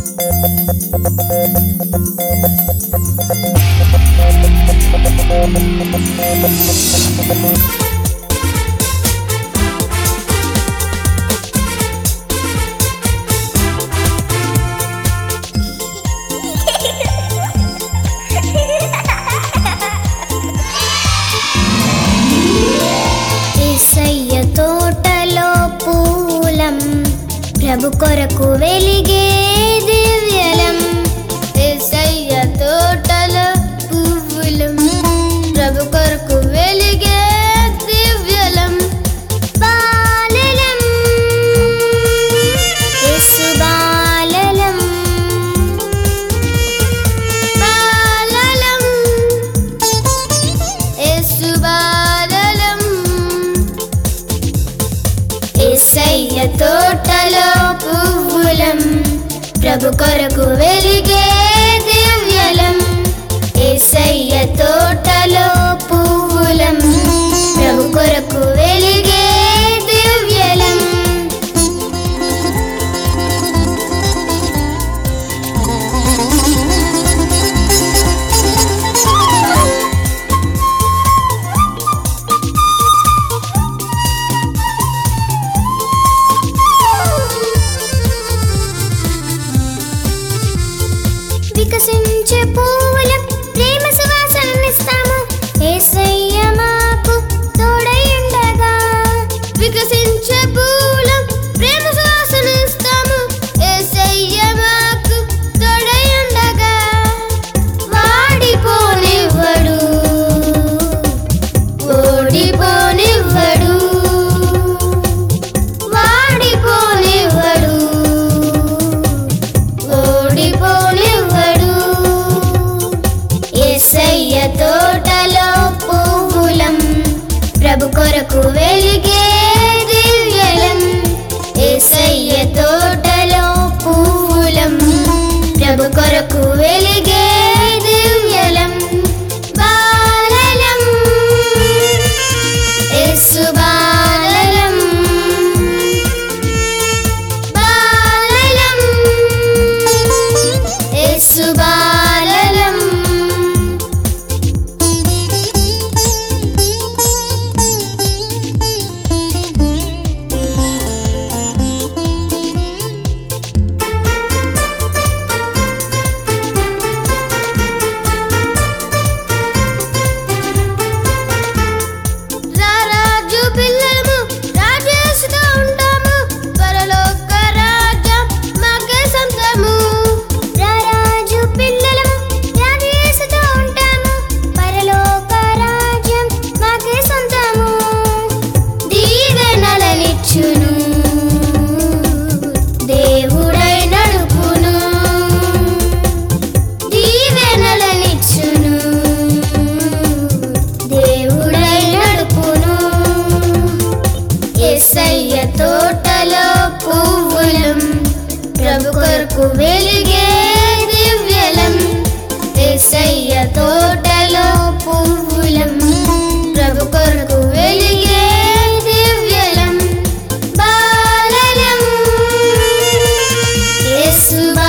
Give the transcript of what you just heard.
యేసయ్య తోటలో పూలం ప్రభు కొరకు వెలిగే దివ్యలం. యేసయ్య తోటలో పువ్వులం ప్రభు కొరకు వెలిగే దివ్యలం. బాలలం యేసు బాలలం, బాలలం యేసు బాలలం. యేసయ్య తోటలో పువ్వులం ప్రభు కొరకు వెలిగే దివ్యలం. యేసయ్య తోటలో పువ్వులం ప్రభు కొరకు వెలిగే దివ్యలం. వికసించే పూలం ప్రేమ సువాసననిస్తాము. యేసయ్య మాకు తోడై ఉండగా. వికసించే పూలం ప్రేమ సువాసననిస్తాము. యేసయ్య మాకు తోడై ఉండగా. వాడిపోనివ్వడు, ఓడిపోనివ్వడు, వాడిపోనివ్వడు, ఓడిపోనివ్వడు. యేసయ్య తోటలో పువ్వులం ప్రభు కొరకు వెలిగే దివ్యలం. యేసయ్య తోటలో పువ్వులం ప్రభు కొరకు వెలిగే దివ్యలం. బాలలం యేసు బాలలం, బాలలం యేసు బాలలం. రారాజు పిల్లలము రాజేసుతో ఉంటాము. పరలోక రాజ్యం మాకే సొంతము. రారాజు పిల్లలము రాజేసుతో ఉంటాము. పరలోక రాజ్యం మాకే సొంతము. దీవెనలనిచ్చును దేవుడై నడుపును. దీవెనలనిచ్చును దేవుడై నడుపును. యేసయ్య తోటలో పువ్వులం ప్రభు కొరకు వెలిగే దివ్యలం. యేసయ్య తోటలో పువ్వులం ప్రభు కొరకు వెలిగే దివ్యలం. బాలలం యేసు